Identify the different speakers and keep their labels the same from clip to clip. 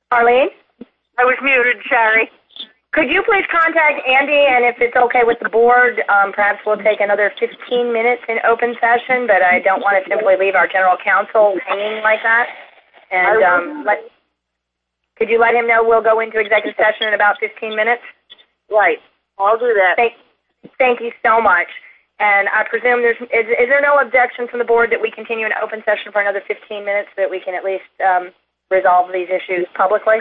Speaker 1: Arlene?
Speaker 2: I was muted, sorry.
Speaker 1: Could you please contact Andy, and if it's okay with the board, perhaps we'll take another 15 minutes in open session, but I don't want to simply leave our general counsel hanging like that. And could you let him know we'll go into executive session in about 15 minutes?
Speaker 2: Right. I'll do that.
Speaker 1: Thank you so much. And I presume is there no objection from the board that we continue in open session for another 15 minutes so that we can at least resolve these issues publicly?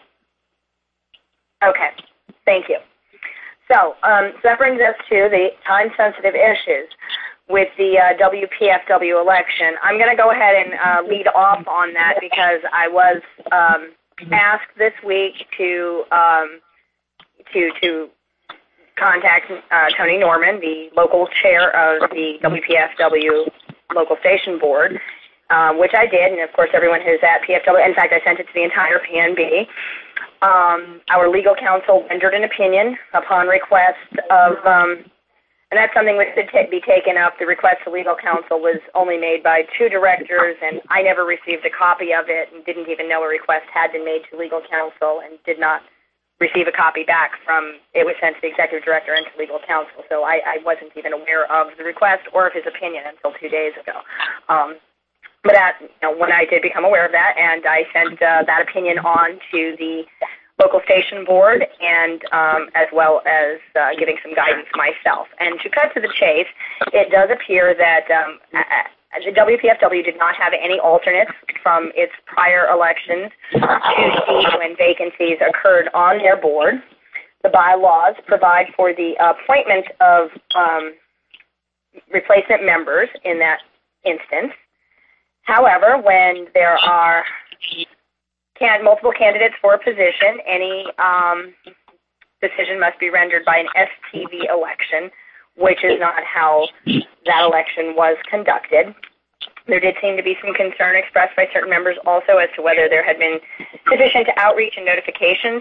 Speaker 1: Okay. Thank you. So that brings us to the time-sensitive issues with the WPFW election. I'm going to go ahead and lead off on that because I was asked this week to contact Tony Norman, the local chair of the WPFW local station board, which I did, and of course everyone who's at PFW, in fact I sent it to the entire PNB. Our legal counsel rendered an opinion upon request of, and that's something which should be taken up. The request to legal counsel was only made by 2 directors, and I never received a copy of it and didn't even know a request had been made to legal counsel and did not receive a copy back from, it was sent to the executive director and to legal counsel, so I wasn't even aware of the request or of his opinion until 2 days ago. But when I did become aware of that, and I sent that opinion on to the local station board, and as well as giving some guidance myself. And to cut to the chase, it does appear that the WPFW did not have any alternates from its prior elections to see when vacancies occurred on their board. The bylaws provide for the appointment of replacement members in that instance. However, when there are multiple candidates for a position, any decision must be rendered by an STV election, which is not how that election was conducted. There did seem to be some concern expressed by certain members also as to whether there had been sufficient outreach and notifications.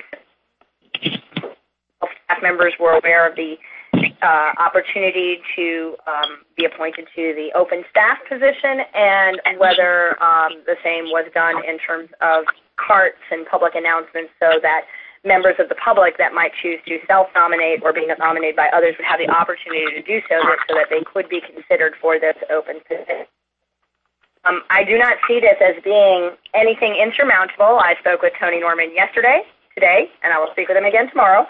Speaker 1: Staff members were aware of the opportunity to be appointed to the open staff position, and whether the same was done in terms of carts and public announcements so that members of the public that might choose to self-nominate or being nominated by others would have the opportunity to do so that they could be considered for this open position. I do not see this as being anything insurmountable. I spoke with Tony Norman today, and I will speak with him again tomorrow.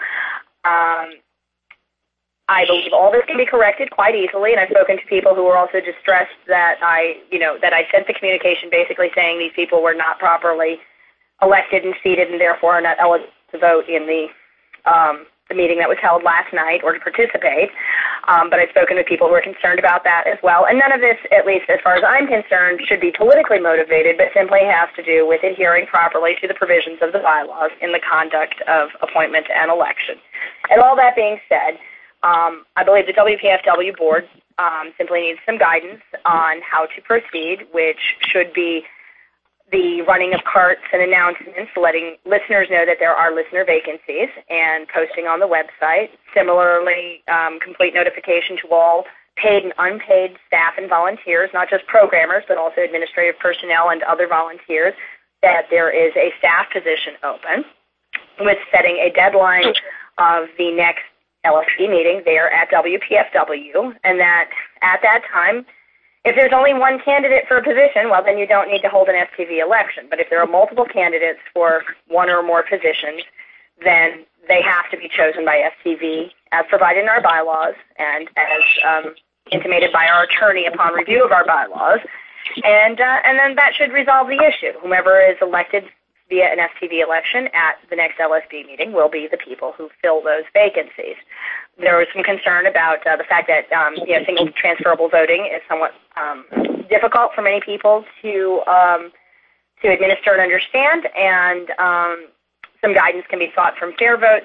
Speaker 1: I believe all this can be corrected quite easily, and I've spoken to people who were also distressed that I sent the communication basically saying these people were not properly elected and seated and therefore are not eligible to vote in the meeting that was held last night or to participate. But I've spoken with people who are concerned about that as well. And none of this, at least as far as I'm concerned, should be politically motivated, but simply has to do with adhering properly to the provisions of the bylaws in the conduct of appointment and election. And all that being said, I believe the WPFW board simply needs some guidance on how to proceed, which should be the running of carts and announcements, letting listeners know that there are listener vacancies, and posting on the website. Similarly, complete notification to all paid and unpaid staff and volunteers, not just programmers, but also administrative personnel and other volunteers, that there is a staff position open, with setting a deadline of the next LSP meeting there at WPFW, and that at that time, if there's only one candidate for a position, well, then you don't need to hold an STV election. But if there are multiple candidates for one or more positions, then they have to be chosen by STV as provided in our bylaws and as intimated by our attorney upon review of our bylaws. And then that should resolve the issue. Whomever is elected via an STV election at the next LSB meeting will be the people who fill those vacancies. There was some concern about the fact that single transferable voting is somewhat difficult for many people to administer and understand, and some guidance can be sought from Fair Vote,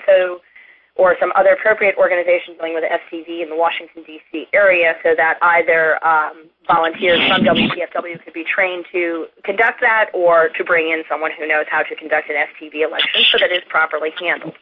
Speaker 1: or some other appropriate organizations dealing with STV in the Washington, D.C. area, so that either volunteers from WPFW could be trained to conduct that, or to bring in someone who knows how to conduct an STV election so that it's properly handled.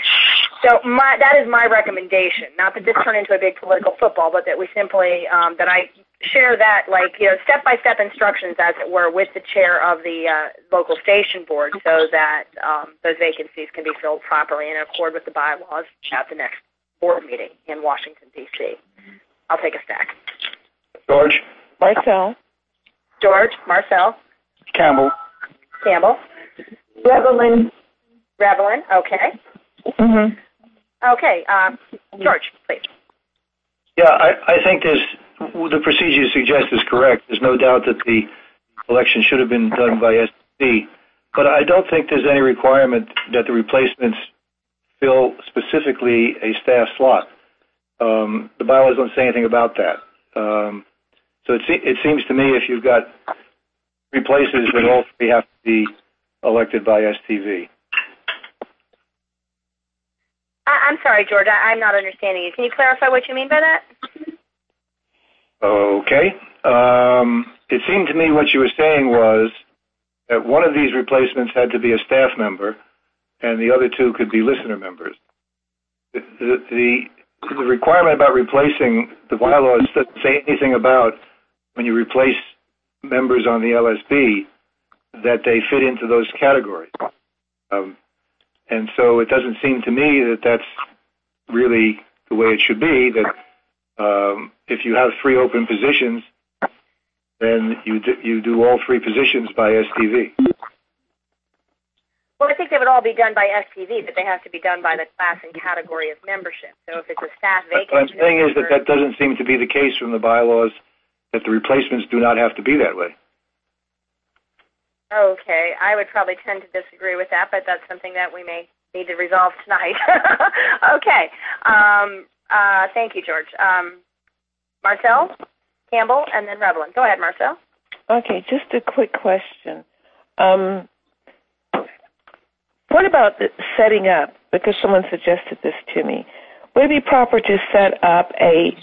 Speaker 1: So that is my recommendation. Not that this turn into a big political football, but that we simply, that I share that, step-by-step instructions, as it were, with the chair of the local station board so that those vacancies can be filled properly in accord with the bylaws at the next board meeting in Washington, D.C. I'll take a stack.
Speaker 3: George?
Speaker 4: Marcel.
Speaker 1: George, Marcel.
Speaker 3: Campbell.
Speaker 1: Campbell.
Speaker 2: Revelin.
Speaker 1: Revelin, okay.
Speaker 4: Mm-hmm.
Speaker 1: Okay, George, please.
Speaker 3: Yeah, I think the procedure you suggest is correct. There's no doubt that the election should have been done by STV, but I don't think there's any requirement that the replacements fill specifically a staff slot. The bylaws don't say anything about that. So it seems to me if you've got three places, that all three have to be elected by STV.
Speaker 1: I'm sorry, George, I'm not understanding you. Can you clarify what you mean by that?
Speaker 3: Okay. It seemed to me what you were saying was that one of these replacements had to be a staff member, and the other two could be listener members. The requirement about replacing the bylaws doesn't say anything about when you replace members on the LSB that they fit into those categories. And so it doesn't seem to me that that's really the way it should be, that if you have three open positions, then you do all three positions by STV.
Speaker 1: Well, I think they would all be done by STV, but they have to be done by the class and category of membership. So if it's a staff vacancy...
Speaker 3: What I'm saying is that doesn't seem to be the case from the bylaws, that the replacements do not have to be that way.
Speaker 1: Okay, I would probably tend to disagree with that, but that's something that we may need to resolve tonight. Okay. Thank you, George. Marcel, Campbell, and then Revelin. Go ahead, Marcel.
Speaker 4: Okay, just a quick question. What about setting up, because someone suggested this to me, would it be proper to set up a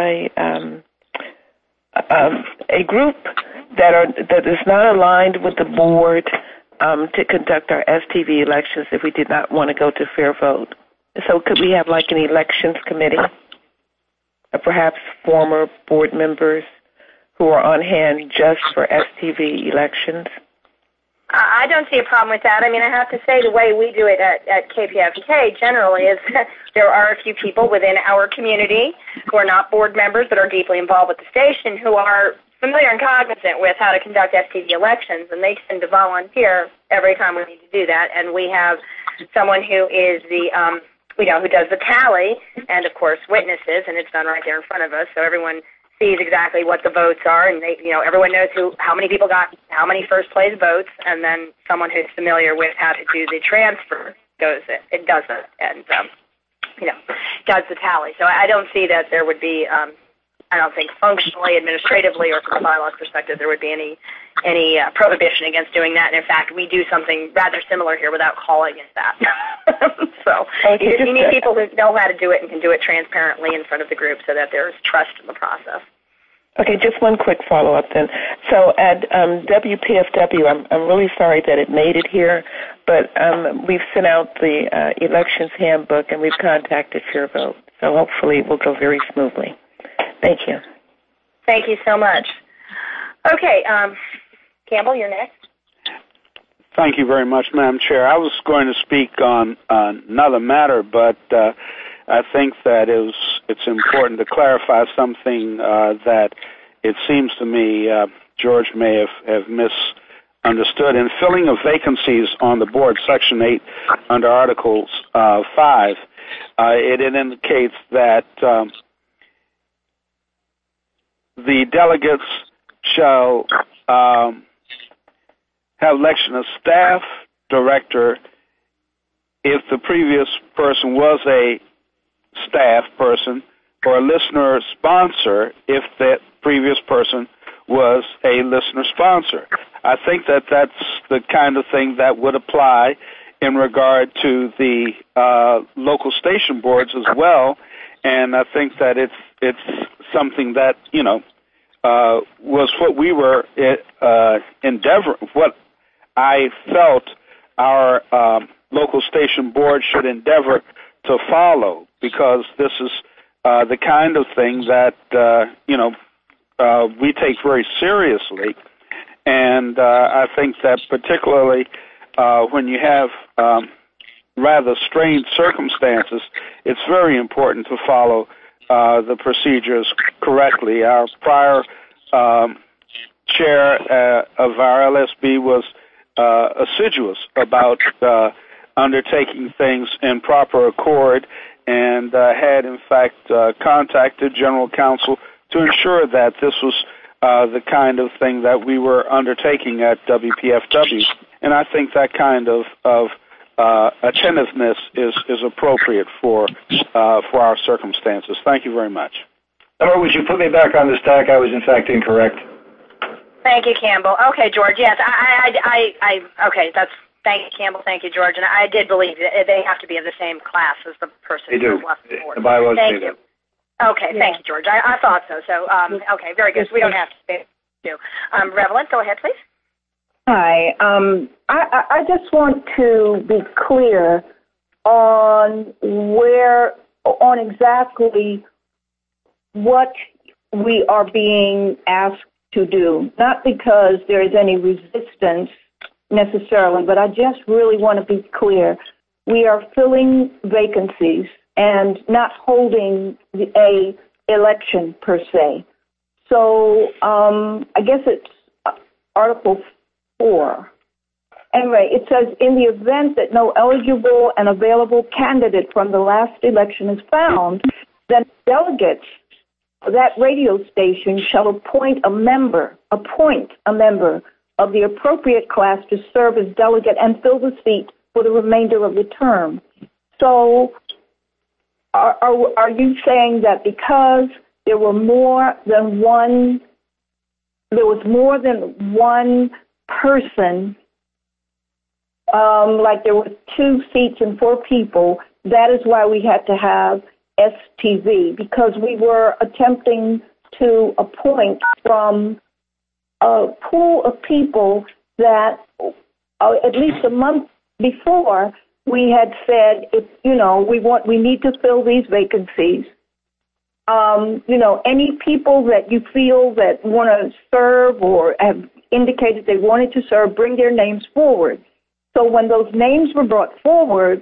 Speaker 4: group that is not aligned with the board to conduct our STV elections if we did not want to go to fair vote? So could we have like an elections committee, or perhaps former board members who are on hand just for STV elections?
Speaker 1: I don't see a problem with that. I mean, I have to say the way we do it at KPFK generally is there are a few people within our community who are not board members but are deeply involved with the station who are familiar and cognizant with how to conduct STV elections, and they tend to volunteer every time we need to do that. And we have someone who is who does the tally and, of course, witnesses, and it's done right there in front of us, so everyone sees exactly what the votes are, and everyone knows how many people got how many first place votes, and then someone who's familiar with how to do the transfer does it and does the tally. So I don't see that there would be, I don't think functionally, administratively, or from a bylaws perspective, there would be any prohibition against doing that. And in fact, we do something rather similar here without calling it that. So you need people who know how to do it and can do it transparently in front of the group so that there's trust in the process.
Speaker 4: Okay, just one quick follow-up then. So at WPFW, I'm really sorry that it made it here, but we've sent out the elections handbook and we've contacted Fair Vote. So hopefully it will go very smoothly. Thank you.
Speaker 1: Thank you so much. Okay, Campbell, you're next.
Speaker 5: Thank you very much, Madam Chair. I was going to speak on another matter, but I think that it's important to clarify something that it seems to me George may have misunderstood. In filling of vacancies on the board, Section 8, under Articles 5, it indicates that the delegates shall have election of staff director if the previous person was a staff person, or a listener sponsor if that previous person was a listener sponsor. I think that that's the kind of thing that would apply in regard to the local station boards as well, and I think that it's something that was what we were what I felt our local station board should endeavor to follow, because this is the kind of thing that we take very seriously. And I think that particularly when you have rather strained circumstances, it's very important to follow the procedures correctly. Our prior chair of our LSB was assiduous about undertaking things in proper accord, and had in fact contacted General Counsel to ensure that this was the kind of thing that we were undertaking at WPFW. And I think that kind of attentiveness is appropriate for our circumstances. Thank you very much.
Speaker 3: Or would you put me back on the stack? I was in fact incorrect.
Speaker 1: Thank you, Campbell. Okay, George. Yes, okay. Thank you, Campbell. Thank you, George. And I did believe that they have to be of the same class as the person who left the board.
Speaker 3: The bylaws say
Speaker 1: Thank you. Okay, thank you, George. I thought so. So, okay, very good. So we don't have to say it. Revelyn, go ahead, please.
Speaker 2: Hi. I just want to be clear on exactly what we are being asked to do. Not because there is any resistance necessarily, but I just really want to be clear. We are filling vacancies and not holding a election per se. So I guess it's Article 4. Anyway, it says, in the event that no eligible and available candidate from the last election is found, then delegates of that radio station shall appoint a member of the appropriate class to serve as delegate and fill the seat for the remainder of the term. So are you saying that because there was more than one person, like there were 2 seats and 4 people, that is why we had to have STV, because we were attempting to appoint from a pool of people that at least a month before we had said, we need to fill these vacancies. Any people that you feel that want to serve or have indicated they wanted to serve, bring their names forward. So when those names were brought forward,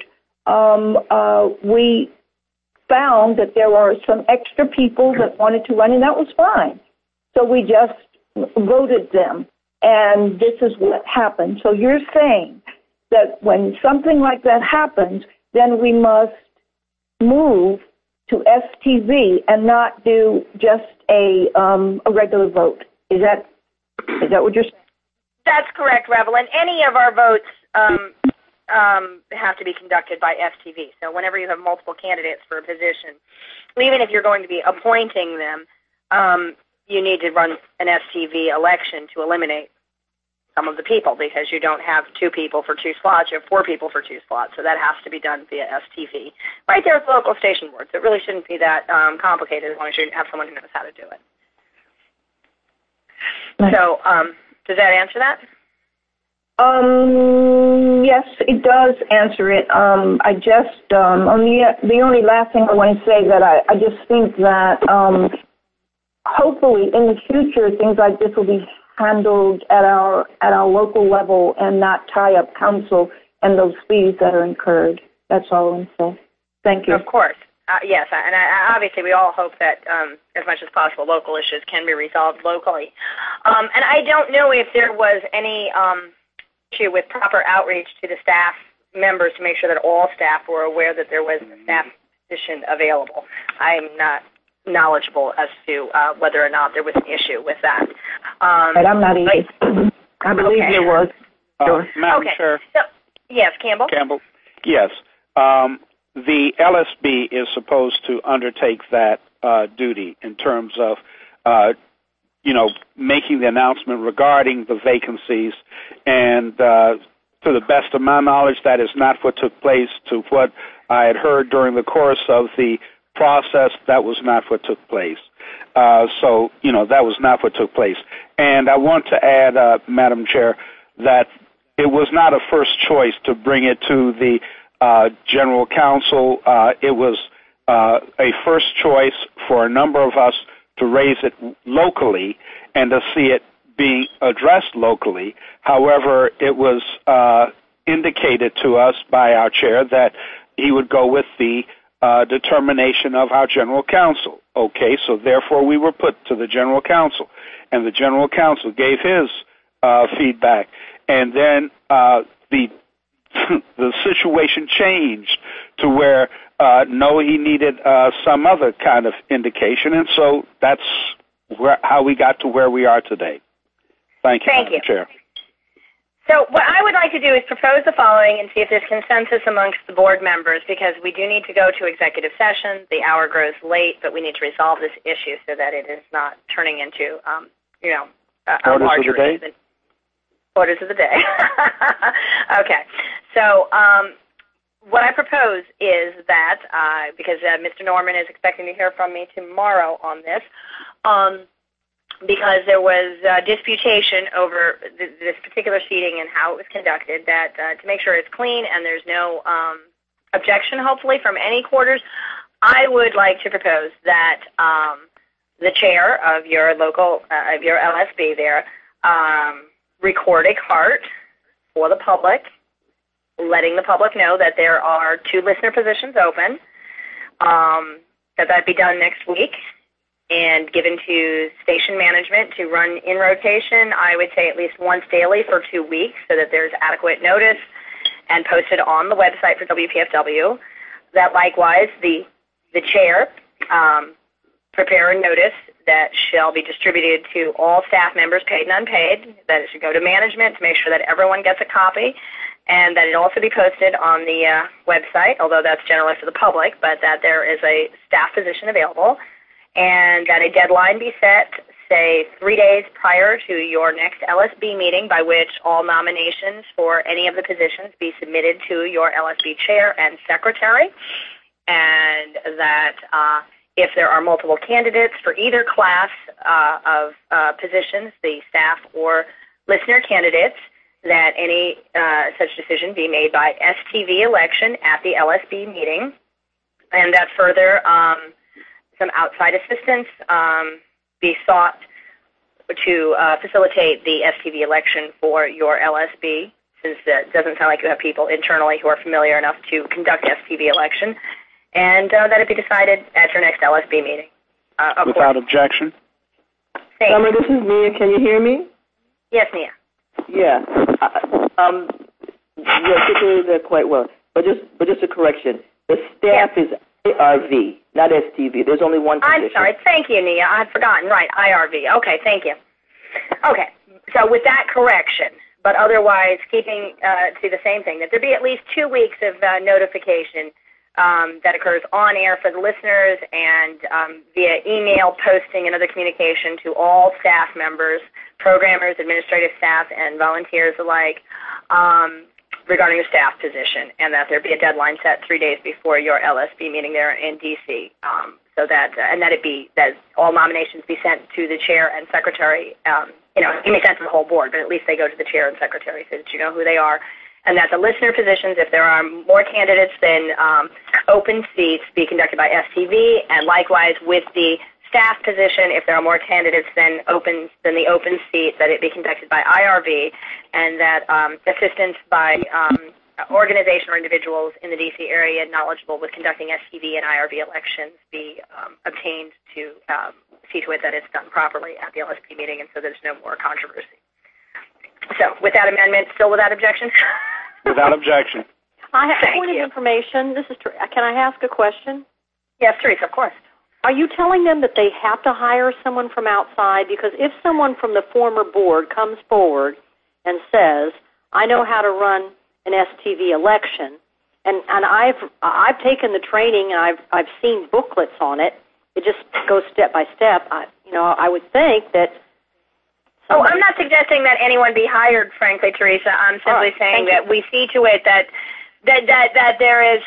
Speaker 2: we found that there were some extra people that wanted to run, and that was fine. So we just voted them, and this is what happened. So you're saying that when something like that happens, then we must move to STV and not do just a regular vote. Is that what you're saying?
Speaker 1: That's correct, Revelyn. Any of our votes have to be conducted by STV. So whenever you have multiple candidates for a position, even if you're going to be appointing them, you need to run an STV election to eliminate some of the people, because you don't have 2 people for 2 slots, you have 4 people for 2 slots, so that has to be done via STV. Right there at the local station boards. It really shouldn't be that complicated as long as you have someone who knows how to do it. So, does that answer that?
Speaker 2: Yes, it does answer it. I just, the only last thing I want to say that I just think that hopefully in the future things like this will be handled at our local level and not tie up council and those fees that are incurred. That's all I'm saying. Thank you.
Speaker 1: Of course. Yes, and obviously we all hope that as much as possible local issues can be resolved locally. And I don't know if there was any issue with proper outreach to the staff members to make sure that all staff were aware that there was a staff position available. I'm not knowledgeable as to whether or not there was an issue with that.
Speaker 2: But I'm not either. I believe there was.
Speaker 5: Madam Chair.
Speaker 1: So, yes, Campbell?
Speaker 5: Yes. The LSB is supposed to undertake that duty in terms of, making the announcement regarding the vacancies. And to the best of my knowledge, that is not what took place. To what I had heard during the course of the process, that was not what took place. So, that was not what took place. And I want to add, Madam Chair, that it was not a first choice to bring it to the General Counsel. It was a first choice for a number of us to raise it locally and to see it being addressed locally. However, it was indicated to us by our chair that he would go with the determination of our general counsel. Okay, so therefore we were put to the general counsel, and the general counsel gave his feedback, and then the situation changed to where no, he needed some other kind of indication, and so that's how we got to where we are today. Thank you, Madam Chair.
Speaker 1: So what I would like to do is propose the following and see if there's consensus amongst the board members, because we do need to go to executive session. The hour grows late, but we need to resolve this issue so that it is not turning into, a larger issue. Orders of the day. Okay. So what I propose is that, because Mr. Norman is expecting to hear from me tomorrow on this, because there was disputation over this particular seating and how it was conducted, that to make sure it's clean and there's no objection, hopefully, from any quarters, I would like to propose that the chair of your local, of your LSB there, record a cart for the public, letting the public know that there are 2 listener positions open, that be done next week, and given to station management to run in rotation, I would say at least once daily for 2 weeks so that there's adequate notice, and posted on the website for WPFW. That likewise, the chair prepare a notice that shall be distributed to all staff members, paid and unpaid, that it should go to management to make sure that everyone gets a copy, and that it also be posted on the website, although that's generally for the public, but that there is a staff position available, and that a deadline be set, say 3 days prior to your next LSB meeting, by which all nominations for any of the positions be submitted to your LSB chair and secretary, and that if there are multiple candidates for either class of positions, the staff or listener candidates, that any such decision be made by STV election at the LSB meeting, and that further some outside assistance be sought to facilitate the STV election for your LSB, since it doesn't sound like you have people internally who are familiar enough to conduct STV election, and that it be decided at your next LSB meeting.
Speaker 5: Without objection.
Speaker 6: Summer, this is Mia. Can you hear me?
Speaker 1: Yes, Mia.
Speaker 6: Yeah. You articulated that quite well. But just a correction. The staff is IRV, not STV. There's only one position.
Speaker 1: I'm sorry. Thank you, Nia. I had forgotten. Right, IRV. Okay, thank you. Okay, so with that correction, but otherwise keeping to the same thing, that there be at least 2 weeks of notification that occurs on air for the listeners and via email posting and other communication to all staff members, programmers, administrative staff, and volunteers alike regarding the staff position, and that there be a deadline set 3 days before your LSB meeting there in D.C. So that and that it be that all nominations be sent to the chair and secretary. It may send to the whole board, but at least they go to the chair and secretary so that you know who they are. And that the listener positions, if there are more candidates than open seats, be conducted by STV, and likewise with the staff position, if there are more candidates than the open seat, that it be conducted by IRV, and that assistance by organization or individuals in the D.C. area knowledgeable with conducting STV and IRV elections be obtained to see to it that it's done properly at the LSP meeting, and so there's no more controversy. So, with that amendment, still without objection?
Speaker 5: Without objection.
Speaker 7: I have a point of information. Can I ask a question?
Speaker 1: Yes, Teresa, of course.
Speaker 7: Are you telling them that they have to hire someone from outside? Because if someone from the former board comes forward and says, I know how to run an STV election, and I've taken the training and I've seen booklets on it. It just goes step by step. I would think that.
Speaker 1: Oh, I'm not suggesting that anyone be hired, frankly, Teresa. I'm simply saying that we see to it that there is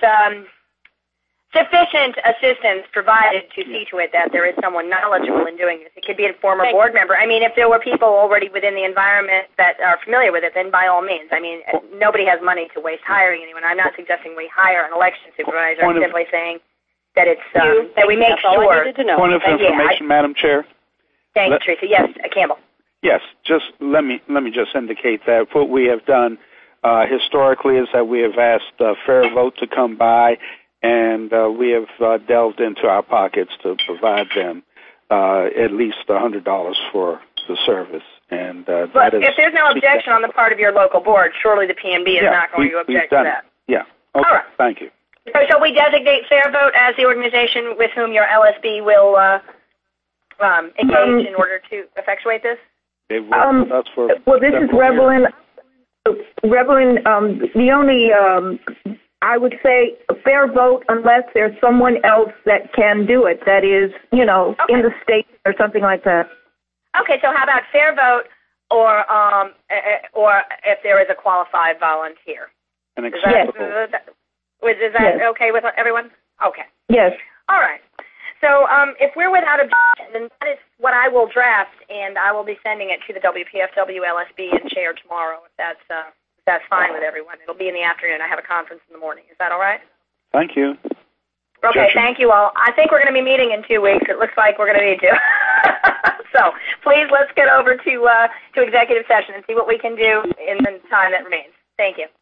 Speaker 1: sufficient assistance provided to see to it that there is someone knowledgeable in doing this. It could be a former board member. I mean, if there were people already within the environment that are familiar with it, then by all means. I mean, nobody has money to waste hiring anyone. I'm not suggesting we hire an election supervisor. I'm simply saying that it's that we make
Speaker 7: That's all I
Speaker 1: sure.
Speaker 7: needed to know.
Speaker 5: Point of information, Madam Chair.
Speaker 1: Thank you, Teresa. Yes, Campbell.
Speaker 5: Yes, just let me just indicate that what we have done historically is that we have asked Fair Vote to come by, and we have delved into our pockets to provide them at least $100 for the service. And
Speaker 1: but
Speaker 5: that is,
Speaker 1: if there's no objection on the part of your local board, surely the PMB is not going to object to that.
Speaker 5: Yeah. Okay.
Speaker 1: All right.
Speaker 5: Thank you.
Speaker 1: So shall we designate Fair Vote as the organization with whom your LSB will engage in order to effectuate this?
Speaker 5: They've worked with us for
Speaker 2: well, this is Revelyn. Revelyn, the only, I would say, Fair Vote unless there's someone else that can do it, that is, in the state or something like that.
Speaker 1: Okay, so how about Fair Vote or if there is a qualified volunteer?
Speaker 5: an acceptable.
Speaker 1: Is that okay with everyone? Okay.
Speaker 2: Yes.
Speaker 1: All right. So if we're without objection, then that is what I will draft, and I will be sending it to the WPFW LSB and chair tomorrow, if that's fine with everyone. It'll be in the afternoon. I have a conference in the morning. Is that all right?
Speaker 5: Thank you.
Speaker 1: Okay, thank you all. I think we're going to be meeting in 2 weeks. It looks like we're going to need to. So please, let's get over to executive session and see what we can do in the time that remains. Thank you.